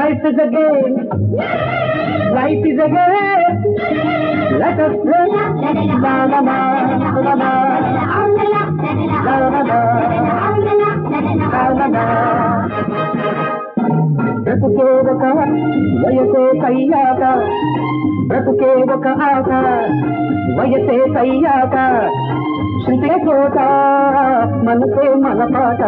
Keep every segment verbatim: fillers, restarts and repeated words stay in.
Life is a game. Life is a game. Let us play. La la la la la la la la. బ్రతుకే ఒక వయసే కయ్యాక బ్రతుకే ఒక ఆట వయసే కయ్యాక శృతే కోట మనసే మన పాట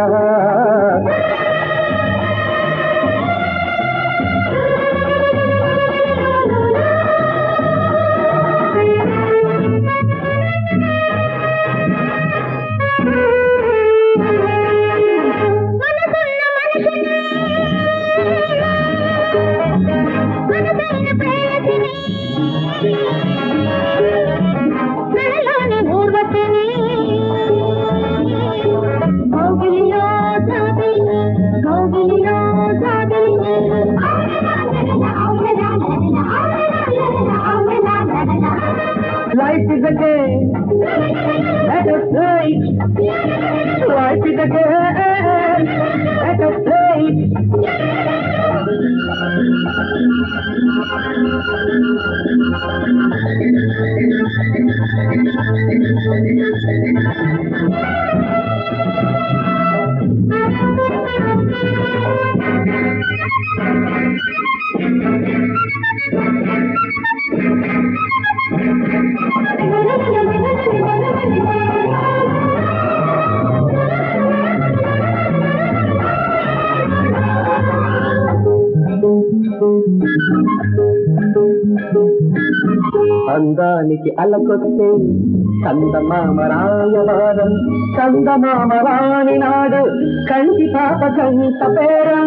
Life is a game. Let us play. Life is a game. Let us play. అందానికి అలకొస్తే చందమామ రాయవారం చందమామ రాని నాడు కంటి పాప కంట Peram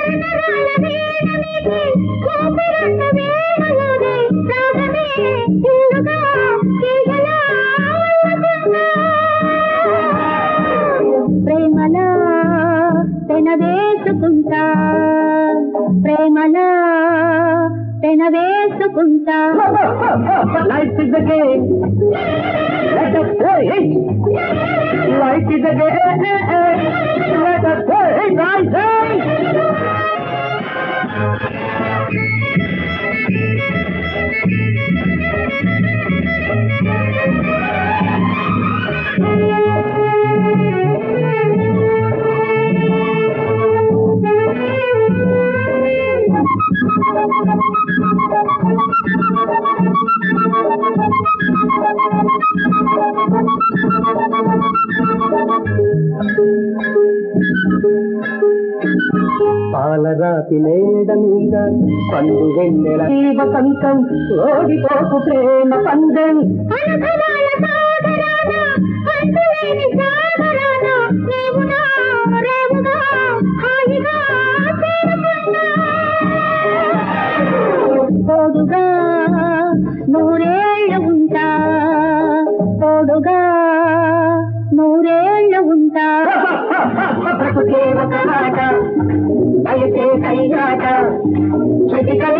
ప్రేమలా పెనవేసుకుంటా ప్రేమలా పెనవేసుకుంటా. Life is a game. Let us play. Life is a game. Let us play. Right, right. పాలరాతి మేడ మీద పండు వెన్నెల వసంతం ఓడిపోకు ప్రేమ పందెం తోడుగా నూరేళ్ళ ఉంటా తోడుగా నూరేళ్ళ ఉంటా. బ్రతుకే ఒక ఆట వయసే కయ్యాట